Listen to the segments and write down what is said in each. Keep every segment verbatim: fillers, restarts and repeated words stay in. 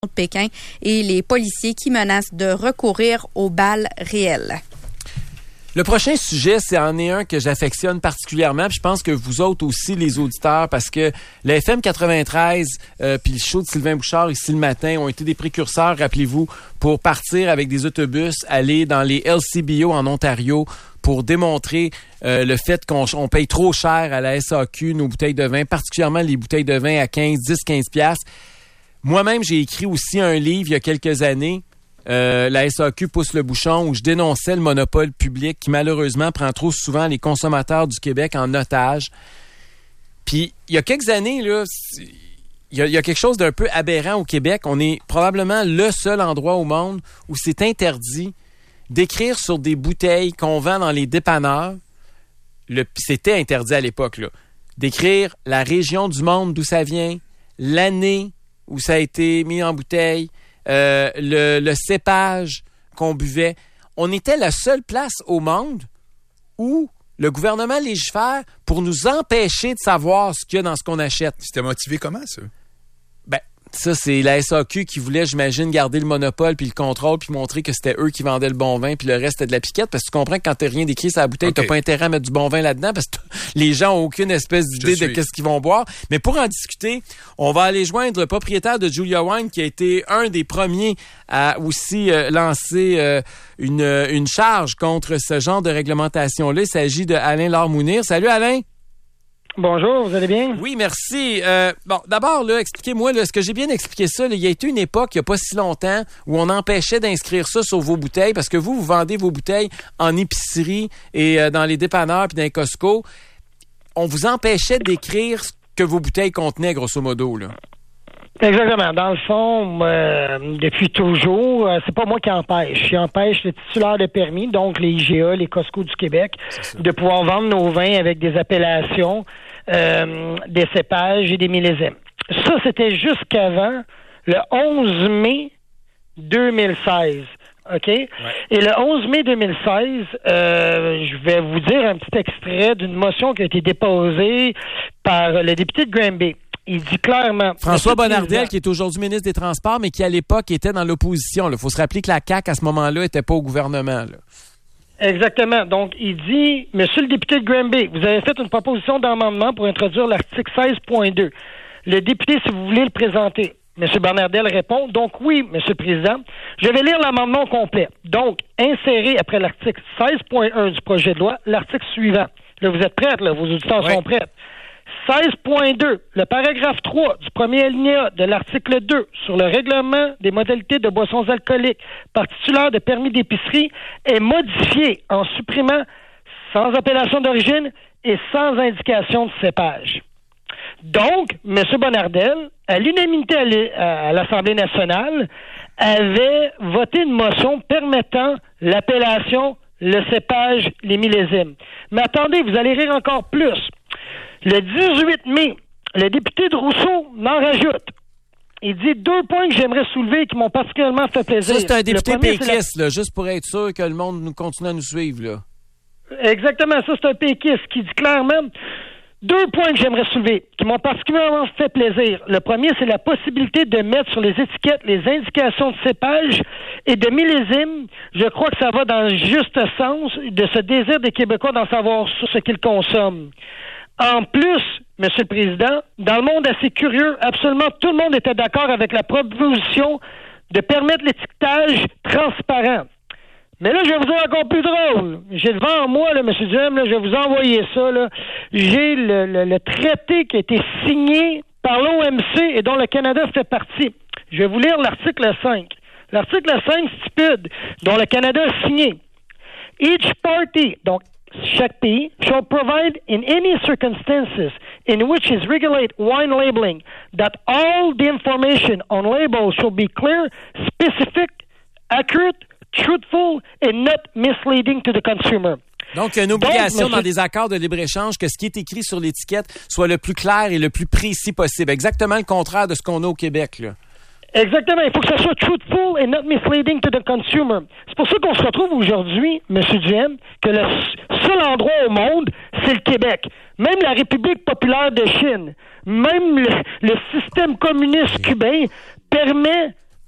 de Pékin et les policiers qui menacent de recourir aux balles réelles. Le prochain sujet, c'est en est un que j'affectionne particulièrement, puis je pense que vous autres aussi, les auditeurs, parce que le F M quatre-vingt-treize euh, puis le show de Sylvain Bouchard ici le matin ont été des précurseurs, rappelez-vous, pour partir avec des autobus, aller dans les L C B O en Ontario pour démontrer euh, le fait qu'on on paye trop cher à la S A Q nos bouteilles de vin, particulièrement les bouteilles de vin à quinze, dix, quinze piastres. Moi-même, j'ai écrit aussi un livre il y a quelques années, Euh, la S A Q pousse le bouchon, où je dénonçais le monopole public qui malheureusement prend trop souvent les consommateurs du Québec en otage. Puis il y a quelques années, là, il y, y a quelque chose d'un peu aberrant au Québec. On est probablement le seul endroit au monde où c'est interdit d'écrire sur des bouteilles qu'on vend dans les dépanneurs. Le, c'était interdit à l'époque, là, d'écrire la région du monde d'où ça vient, l'année où ça a été mis en bouteille, Euh, le, le cépage qu'on buvait. On était la seule place au monde où le gouvernement légifère pour nous empêcher de savoir ce qu'il y a dans ce qu'on achète. C'était motivé comment, ça? Ben, ça, c'est la S A Q qui voulait, j'imagine, garder le monopole puis le contrôle puis montrer que c'était eux qui vendaient le bon vin puis le reste, c'était de la piquette. Parce que tu comprends que quand t'as rien d'écrit sur la bouteille, okay, t'as pas intérêt à mettre du bon vin là-dedans parce que les gens ont aucune espèce d'idée de qu'est-ce qu'ils vont boire. Mais pour en discuter, on va aller joindre le propriétaire de Julia Wine qui a été un des premiers à aussi euh, lancer euh, une, une charge contre ce genre de réglementation-là. Il s'agit de Alain Laure-Mounir. Salut Alain! Bonjour, vous allez bien? Oui, merci. Euh, bon, d'abord, là, expliquez-moi, là, est-ce que j'ai bien expliqué ça? Là, il y a été une époque, il n'y a pas si longtemps, où on empêchait d'inscrire ça sur vos bouteilles, parce que vous, vous vendez vos bouteilles en épicerie et euh, dans les dépanneurs puis dans les Costco. On vous empêchait d'écrire ce que vos bouteilles contenaient, grosso modo, là. Exactement. Dans le fond, euh, depuis toujours, euh, c'est pas moi qui empêche. Qui empêche le titulaire de permis, donc les I G A, les Costco du Québec, de pouvoir vendre nos vins avec des appellations, euh, des cépages et des millésimes. Ça, c'était jusqu'avant le onze mai deux mille seize. OK? Ouais. Et le onze mai deux mille seize, euh, je vais vous dire un petit extrait d'une motion qui a été déposée par le député de Granby. Il dit clairement... François Bonnardel, qui est aujourd'hui ministre des Transports, mais qui, à l'époque, était dans l'opposition. Il faut se rappeler que la C A Q, à ce moment-là, n'était pas au gouvernement. Là. Exactement. Donc, il dit, Monsieur le député de Granby, vous avez fait une proposition d'amendement pour introduire l'article seize point deux. Le député, si vous voulez le présenter. Monsieur Bonnardel répond, donc oui, Monsieur le Président, je vais lire l'amendement complet. Donc, insérer après l'article seize point un du projet de loi, l'article suivant. Là, vous êtes prêts, là, vos auditeurs oui. sont prêts. seize point deux, le paragraphe trois du premier alinéa de l'article deux sur le règlement des modalités de boissons alcooliques par titulaire de permis d'épicerie est modifié en supprimant sans appellation d'origine et sans indication de cépage. Donc, M. Bonnardel, à l'unanimité à l'Assemblée nationale, avait voté une motion permettant l'appellation, le cépage, les millésimes. Mais attendez, vous allez rire encore plus. Le dix-huit mai, le député de Rousseau n'en rajoute. Il dit deux points que j'aimerais soulever et qui m'ont particulièrement fait plaisir. Ça, c'est un député péquiste, la... là, juste pour être sûr que le monde nous continue à nous suivre. Là. Exactement, ça, c'est un péquiste qui dit clairement deux points que j'aimerais soulever qui m'ont particulièrement fait plaisir. Le premier, c'est la possibilité de mettre sur les étiquettes les indications de cépage et de millésime. Je crois que ça va dans le juste sens de ce désir des Québécois d'en savoir sur ce qu'ils consomment. En plus, Monsieur le Président, dans le monde assez curieux, absolument tout le monde était d'accord avec la proposition de permettre l'étiquetage transparent. Mais là, je vais vous dire encore plus drôle. J'ai devant moi, là, M. Duhem, là, je vais vous envoyer ça. Là. J'ai le, le, le traité qui a été signé par l'O M C et dont le Canada fait partie. Je vais vous lire l'article cinq. L'article cinq stipule, dont le Canada a signé. Each party, donc chaque pays, shall provide in any circumstances in which is regulate wine labeling that all the information on labels shall be clear, specific, accurate, truthful and not misleading to the consumer. Donc, il y a une obligation Donc, dans des accords de libre-échange que ce qui est écrit sur l'étiquette soit le plus clair et le plus précis possible. Exactement le contraire de ce qu'on a au Québec, là. Exactement. Il faut que ça soit truthful and not misleading to the consumer. C'est pour ça qu'on se retrouve aujourd'hui, M. Duhem, que le seul endroit au monde, c'est le Québec. Même la République populaire de Chine, même le, le système communiste cubain permet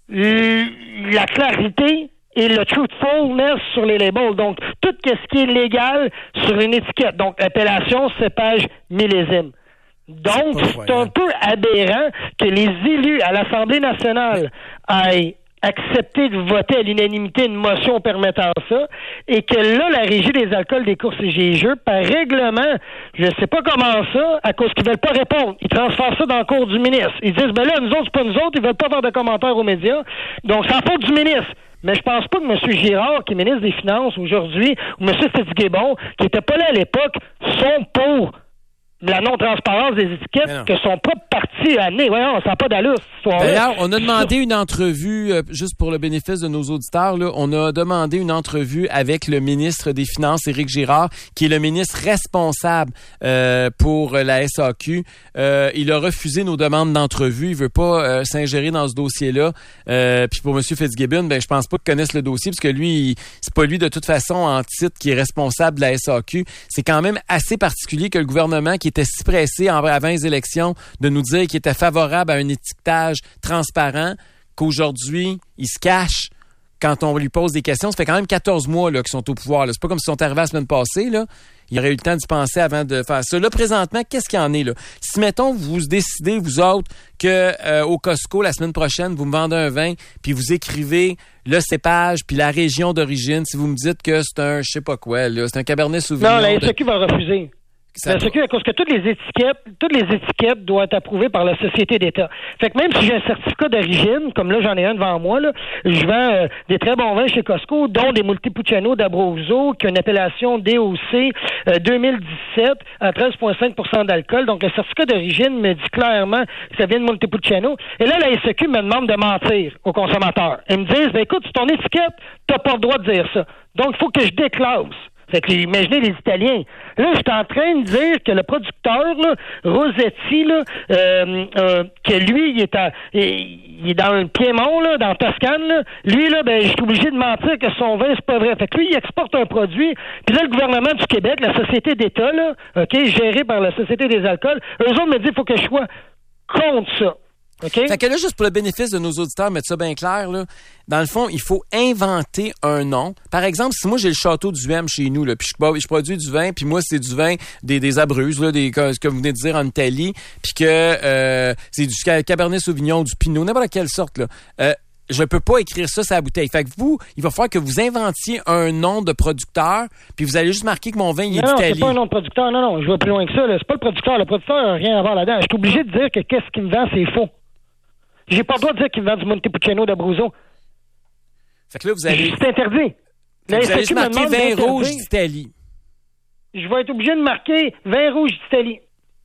la clarité et le truthfulness sur les labels. Donc, tout ce qui est légal sur une étiquette. Donc, appellation, cépage, millésime. Donc, c'est, c'est un peu aberrant que les élus à l'Assemblée nationale aient accepté de voter à l'unanimité une motion permettant ça, et que là, la Régie des alcools, des courses et des jeux, par règlement, je ne sais pas comment ça, à cause qu'ils veulent pas répondre. Ils transfèrent ça dans le cours du ministre. Ils disent, ben là, nous autres, c'est pas nous autres, ils veulent pas faire de commentaires aux médias. Donc, c'est en faute du ministre. Mais je pense pas que M. Girard, qui est ministre des Finances aujourd'hui, ou M. Fitzgibbon, qui était pas là à l'époque, sont pour la non-transparence des étiquettes que son propre parti a amené. Voyons, ça n'a pas d'allure, cette histoire-là. D'ailleurs, on a demandé une entrevue, euh, juste pour le bénéfice de nos auditeurs, là, on a demandé une entrevue avec le ministre des Finances, Éric Girard, qui est le ministre responsable euh, pour la S A Q. Euh, il a refusé nos demandes d'entrevue. Il veut pas euh, s'ingérer dans ce dossier-là. Euh, puis pour M. Fitzgibbon, ben je pense pas qu'il connaisse le dossier, parce que lui, il, c'est pas lui de toute façon en titre qui est responsable de la S A Q. C'est quand même assez particulier que le gouvernement, qui était si pressé en, avant les élections de nous dire qu'il était favorable à un étiquetage transparent, qu'aujourd'hui, il se cache quand on lui pose des questions. Ça fait quand même quatorze mois là, qu'ils sont au pouvoir. Là. C'est pas comme s'ils sont arrivés la semaine passée. Là. Il aurait eu le temps d'y penser avant de faire ça. Là, présentement, qu'est-ce qu'il y en est? Là? Si, mettons, vous décidez, vous autres, que euh, au Costco, la semaine prochaine, vous me vendez un vin, puis vous écrivez le cépage, puis la région d'origine, si vous me dites que c'est un, je sais pas quoi, là, c'est un Cabernet Sauvignon. Non, la de... S A Q va refuser. La S A Q, à cause que toutes les étiquettes, toutes les étiquettes doivent être approuvées par la Société d'État. Fait que même si j'ai un certificat d'origine, comme là j'en ai un devant moi, là, je vends euh, des très bons vins chez Costco, dont des Montepulciano d'Abruzzo, qui a une appellation D O C euh, deux mille dix-sept à treize virgule cinq pour cent d'alcool. Donc le certificat d'origine me dit clairement que ça vient de Montepulciano. Et là, la S A Q me demande de mentir aux consommateurs. Ils me disent, ben écoute, sur ton étiquette, t'as pas le droit de dire ça. Donc il faut que je déclasse. Fait que, imaginez les Italiens. Là, je suis en train de dire que le producteur, là, Rosetti, là, euh, euh, que lui, il est, à, il est dans le Piémont, là, dans le Toscane, là. Lui, là, ben, je suis obligé de mentir que son vin, c'est pas vrai. Fait que lui, il exporte un produit. Puis là, le gouvernement du Québec, la Société d'État, là, OK, gérée par la Société des alcools, eux autres me disent qu'il faut que je sois contre ça. Okay. Fait que là, juste pour le bénéfice de nos auditeurs, mettre ça bien clair, là, dans le fond, il faut inventer un nom. Par exemple, si moi j'ai le château du Duhem chez nous, là, puis je, je produis du vin, puis moi c'est du vin des, des Abruzes, là, des, ce que vous venez de dire en Italie, puis que euh, c'est du Cabernet Sauvignon, du Pinot, n'importe quelle sorte, là. Euh, je peux pas écrire ça sur la bouteille. Fait que vous, il va falloir que vous inventiez un nom de producteur, puis vous allez juste marquer que mon vin, il est non, d'Italie. Non, c'est pas un nom de producteur. Non, non, je vais plus loin que ça. Là. C'est pas le producteur. Le producteur n'a rien à voir là-dedans. Je suis obligé de dire que qu'est-ce qu'il me vend, c'est faux. J'ai pas le droit de dire qu'il me vend du Montepulciano d'Abruzzo. Fait que là, vous allez... C'est interdit. Vous allez juste marquer vin rouge d'Italie. Je vais être obligé de marquer vin rouge d'Italie.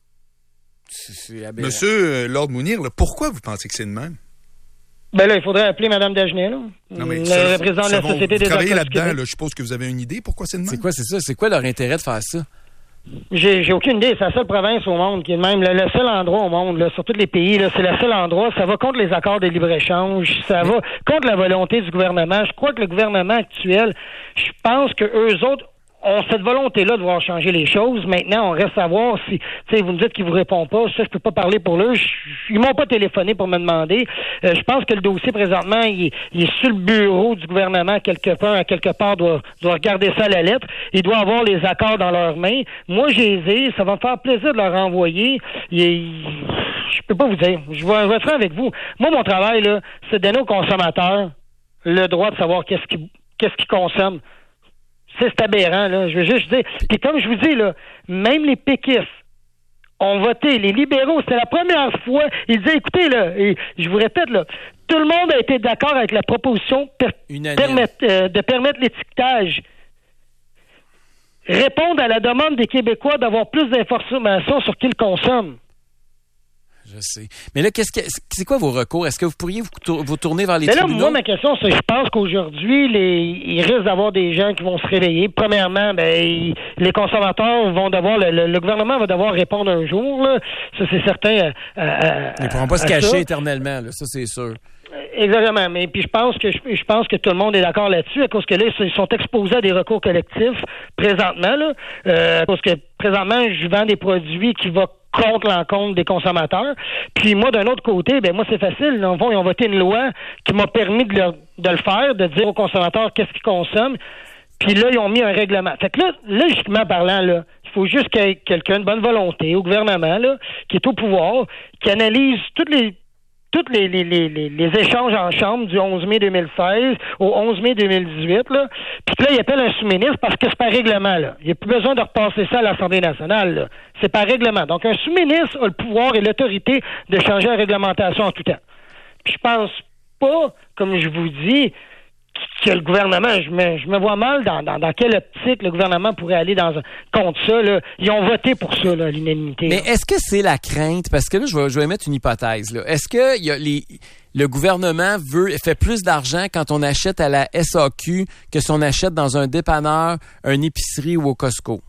Monsieur euh, Lord Mounir, là, pourquoi vous pensez que c'est de même? Ben là, il faudrait appeler Mme Dagenet, là. Non, mais le ça, président ça, de la vous, Société vous des travaillez alcools là-dedans, là, je suppose que vous avez une idée pourquoi c'est de même? C'est quoi, c'est ça? C'est quoi leur intérêt de faire ça? J'ai, j'ai aucune idée. C'est la seule province au monde qui est même le, le seul endroit au monde, là, sur tous les pays, là, c'est le seul endroit. Ça va contre les accords de libre-échange. Ça va contre la volonté du gouvernement. Je crois que le gouvernement actuel, je pense que eux autres ont cette volonté-là de vouloir changer les choses. Maintenant, on reste à voir si, tu sais, vous me dites qu'ils vous répondent pas. Ça, je peux pas parler pour eux. Je, ils m'ont pas téléphoné pour me demander. Euh, je pense que le dossier, présentement, il est, il est sur le bureau du gouvernement quelque part, à quelque part, doit, doit regarder ça à la lettre. Il doit avoir les accords dans leurs mains. Moi, j'ai les ai. Ça va me faire plaisir de leur envoyer. Il, il, je peux pas vous dire. Je vais, je vais être franc avec vous. Moi, mon travail, là, c'est de donner aux consommateurs le droit de savoir qu'est-ce qu'ils, qu'est-ce qu'ils consomment. C'est, c'est aberrant, là. Je veux juste dire. Puis comme je vous dis, là, même les péquistes ont voté. Les libéraux, c'était la première fois. Ils disaient, écoutez, là, et je vous répète, là, tout le monde a été d'accord avec la proposition per- permettre, euh, de permettre l'étiquetage. Répondre à la demande des Québécois d'avoir plus d'informations sur qui ils consomment. Je sais. Mais là, qu'est-ce que c'est quoi vos recours? Est-ce que vous pourriez vous, tour, vous tourner vers les Mais là, tribunaux? moi, ma question, c'est je pense qu'aujourd'hui, les, il risque d'avoir des gens qui vont se réveiller. Premièrement, ben, il, les consommateurs vont devoir, le, le, le gouvernement va devoir répondre un jour, là. Ça, c'est certain. À, à, Ils ne pourront pas se cacher ça. éternellement, là. Ça, c'est sûr. Exactement. Mais puis je pense que je, je pense que tout le monde est d'accord là-dessus, à cause que là, ils sont exposés à des recours collectifs présentement, là. Euh, parce que présentement, je vends des produits qui vont contre l'encontre des consommateurs. Puis moi, d'un autre côté, ben moi, c'est facile. Dans le fond, ils ont voté une loi qui m'a permis de le, de le faire, de dire aux consommateurs qu'est-ce qu'ils consomment. Puis là, ils ont mis un règlement. Fait que là, logiquement parlant, là, il faut juste qu'il y ait quelqu'un de bonne volonté au gouvernement, là, qui est au pouvoir, qui analyse toutes les tous les, les, les, les échanges en chambre du onze mai deux mille seize au onze mai deux mille dix-huit, là, puis là, il appelle un sous-ministre parce que c'est par règlement, là. Il n'y a plus besoin de repasser ça à l'Assemblée nationale, là. C'est par règlement. Donc, un sous-ministre a le pouvoir et l'autorité de changer la réglementation en tout temps. Puis je pense pas, comme je vous dis, que le gouvernement, je me, je me vois mal dans, dans, dans quelle optique le gouvernement pourrait aller dans un, contre ça. Là. Ils ont voté pour ça, là, l'unanimité. Mais là. Est-ce que c'est la crainte? Parce que là, je vais, je vais mettre une hypothèse. Là. Est-ce que y a les, le gouvernement veut fait plus d'argent quand on achète à la S A Q que si on achète dans un dépanneur, une épicerie ou au Costco?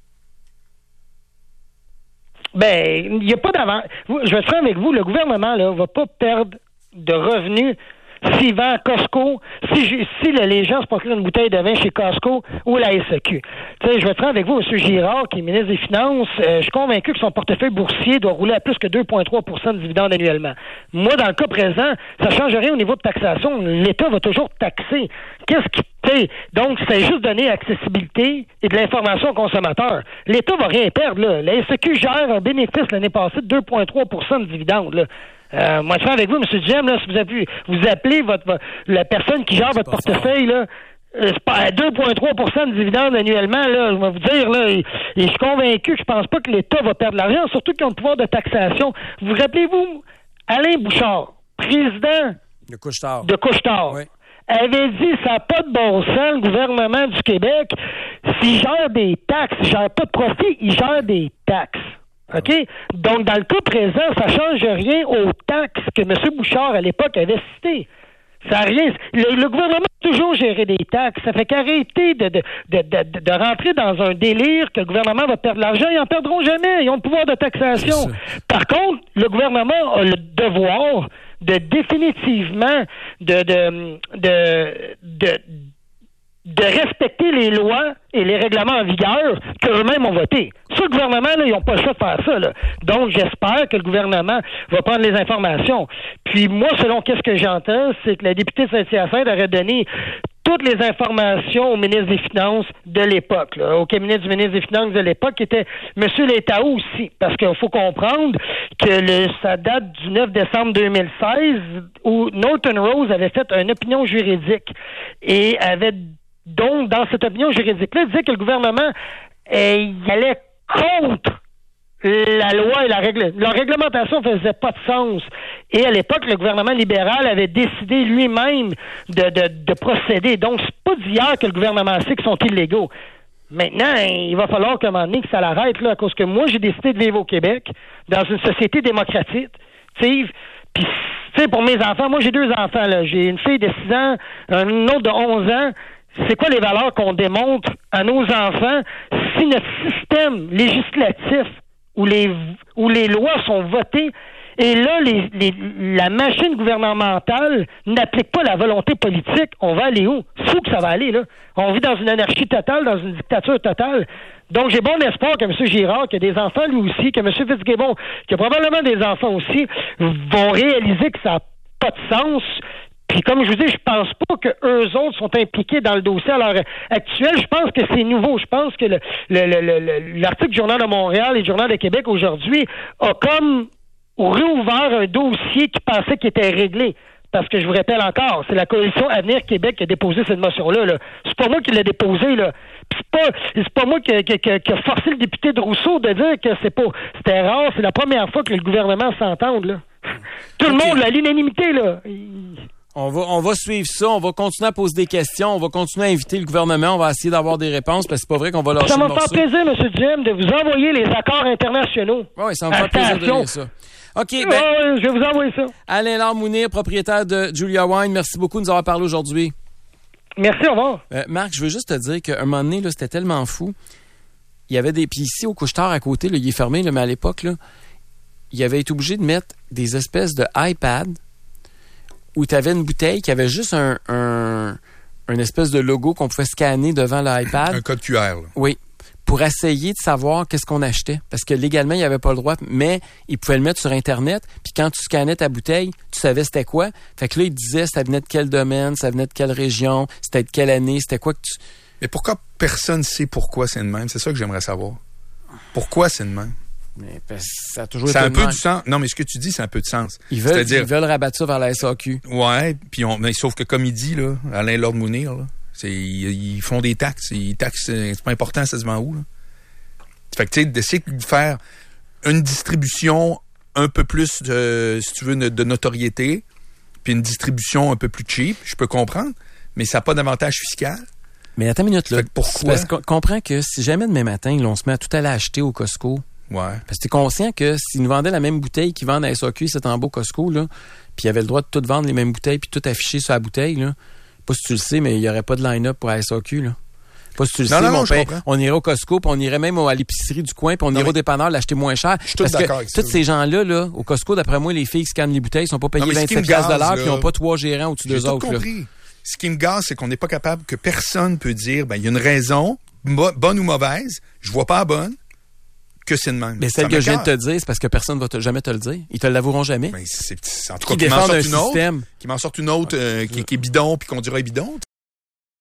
Ben, il n'y a pas d'avant. Je vais être franc avec vous, le gouvernement là va pas perdre de revenus s'il vend à Costco, si, si le, les gens se procurent une bouteille de vin chez Costco ou la S A Q. Tu sais, je vais être franc avec vous, M. Girard, qui est ministre des Finances, euh, je suis convaincu que son portefeuille boursier doit rouler à plus que deux virgule trois pour cent de dividendes annuellement. Moi, dans le cas présent, ça ne change rien au niveau de taxation. L'État va toujours taxer. Qu'est-ce qui paye? Donc, c'est juste donner accessibilité et de l'information aux consommateurs. L'État va rien perdre, là. La S A Q gère un bénéfice l'année passée de deux virgule trois pour cent de dividendes, là. Euh, moi, je suis avec vous, M. Duhem, là, si vous appelez, vous appelez votre, votre la personne qui gère votre portefeuille, là, euh, c'est pas à deux virgule trois pour cent de dividendes annuellement, là, je vais vous dire, là, et, et je suis convaincu que je pense pas que l'État va perdre de l'argent, surtout qu'ils ont le pouvoir de taxation. Vous rappelez-vous, Alain Bouchard, président de Couche-Tard, de Couche-Tard, oui, avait dit, ça n'a pas de bon sens, le gouvernement du Québec, s'il gère des taxes, il gère pas de profit, il gère des taxes. OK? Donc, dans le cas présent, ça ne change rien aux taxes que M. Bouchard, à l'époque, avait citées. Ça a rien. Le, le gouvernement a toujours géré des taxes. Ça fait qu'arrêter de, de, de, de, de rentrer dans un délire que le gouvernement va perdre de l'argent. Ils n'en perdront jamais. Ils ont le pouvoir de taxation. Par contre, le gouvernement a le devoir de définitivement de, de, de, de de respecter les lois et les règlements en vigueur qu'eux-mêmes ont votés. Ça, le gouvernement, là, ils n'ont pas le choix de faire ça. Là. Donc, j'espère que le gouvernement va prendre les informations. Puis moi, selon qu'est-ce que j'entends, c'est que la députée de Saint-Hyacinthe aurait donné toutes les informations au ministre des Finances de l'époque, là, au cabinet du ministre des Finances de l'époque, qui était M. Létaou aussi. Parce qu'il faut comprendre que le, ça date du neuf décembre deux mille seize, où Norton Rose avait fait une opinion juridique et avait donc, dans cette opinion juridique-là, il disait que le gouvernement euh, il allait contre la loi et la règle. La réglementation faisait pas de sens. Et à l'époque, le gouvernement libéral avait décidé lui-même de, de, de procéder. Donc, c'est pas d'hier que le gouvernement sait qu'ils sont illégaux. Maintenant, il va falloir qu'à un moment donné que ça l'arrête, là, à cause que moi, j'ai décidé de vivre au Québec, dans une société démocratique, puis, tu sais, pour mes enfants, moi, j'ai deux enfants, là. J'ai une fille de six ans, une autre de onze ans. C'est quoi les valeurs qu'on démontre à nos enfants si notre système législatif où les où les lois sont votées et là les, les la machine gouvernementale n'applique pas la volonté politique, on va aller où? C'est où que ça va aller, là? On vit dans une anarchie totale, dans une dictature totale. Donc j'ai bon espoir que M. Girard, qui a des enfants lui aussi, que M. Fitzgibbon, qui a probablement des enfants aussi, vont réaliser que ça n'a pas de sens. Puis comme je vous dis, je pense pas que eux autres sont impliqués dans le dossier à l'heure actuelle. Je pense que c'est nouveau. Je pense que le, le, le, le, l'article du Journal de Montréal et du Journal de Québec aujourd'hui a comme réouvert un dossier qui pensait qu'il était réglé. Parce que je vous rappelle encore, c'est la coalition Avenir Québec qui a déposé cette motion-là. Là. C'est pas moi qui l'ai déposée, là. Puis c'est pas, c'est pas moi qui, qui, qui, qui a forcé le député de Rousseau de dire que c'est pas, c'était rare, c'est la première fois que le gouvernement s'entende, là. Tout le okay. monde, à l'unanimité, là. Il... On va, on va suivre ça, on va continuer à poser des questions, on va continuer à inviter le gouvernement, on va essayer d'avoir des réponses, parce que c'est pas vrai qu'on va lâcher ça le morceau. Ça va me faire plaisir, M. Duhem, de vous envoyer les accords internationaux. Oui, ça va me faire plaisir de lire ça. OK, ben, ouais, je vais vous envoyer ça. Alain Laure-Mounir, propriétaire de Julia Wine, merci beaucoup de nous avoir parlé aujourd'hui. Merci, au revoir. Euh, Marc, je veux juste te dire qu'à un moment donné, là, c'était tellement fou. Il y avait des... Puis ici, au Couche-Tard, à côté, là, il est fermé, là, mais à l'époque, là, il avait été obligé de mettre des espèces de iPad où tu avais une bouteille qui avait juste un, un, un espèce de logo qu'on pouvait scanner devant l'iPad. Un code Q R. Là. Oui. pour essayer de savoir qu'est-ce qu'on achetait. Parce que légalement, il n'y avait pas le droit, mais ils pouvaient le mettre sur Internet. Puis quand tu scannais ta bouteille, tu savais c'était quoi. Fait que là, ils disaient ça venait de quel domaine, ça venait de quelle région, c'était de quelle année, c'était quoi que tu... Mais pourquoi personne ne sait pourquoi c'est de même? C'est ça que j'aimerais savoir. Pourquoi c'est de même? Mais parce que ça a toujours C'est été un de peu même. du sens. Non, mais ce que tu dis, c'est un peu de sens. Ils veulent, C'est-à-dire... ils veulent rabattre ça vers la S A Q. Ouais, puis on, mais sauf que comme il dit, là, Alain Lord Mounir, là, c'est, ils, ils font des taxes. Ils taxent, c'est pas important, ça se vend où, là? Fait que, tu sais, d'essayer de faire une distribution un peu plus, de, si tu veux, de notoriété, puis une distribution un peu plus cheap, je peux comprendre, mais ça n'a pas d'avantage fiscal. Mais attends une minute, là. Fait que pourquoi? Parce qu'on comprend que si jamais demain matin, là, on se met à tout aller acheter au Costco, Ouais. parce que t'es conscient que s'ils nous vendaient la même bouteille qu'ils vendent à S A Q, c'est en beau Costco, là, puis ils avaient le droit de tout vendre les mêmes bouteilles, puis tout afficher sur la bouteille, là. Pas si tu le sais, mais il n'y aurait pas de line-up pour la S A Q, là. Pas si tu le Non, sais, non, mon non, je père, comprends. on irait au Costco, puis on irait même à l'épicerie du coin, puis on Non, irait mais- au dépanneur l'acheter moins cher. Je suis tout Parce que d'accord avec ça. tous ces gens-là, là, au Costco, d'après moi, les filles qui scannent les bouteilles sont pas payées Non, mais ce qui vingt-sept me piastres de gaze, l'heure, là, puis ils n'ont pas trois gérants au-dessus J'ai d'eux tout autres, là. compris. Ce qui me gaze, c'est qu'on n'est pas capable, que personne peut dire, ben, il y a une raison, mo- bonne ou mauvaise, je vois pas la bonne, que c'est de même. Mais celle Ça que je viens de te m'écoeure. dire, c'est parce que personne ne va te- jamais te le dire. Ils te l'avoueront jamais. Ben, c'est, c'est- en tout cas, Qui qu'ils m'en défendent sortent un une autre, système. qui m'en sortent une autre euh, qui, qui est bidon, puis qu'on dirait bidon,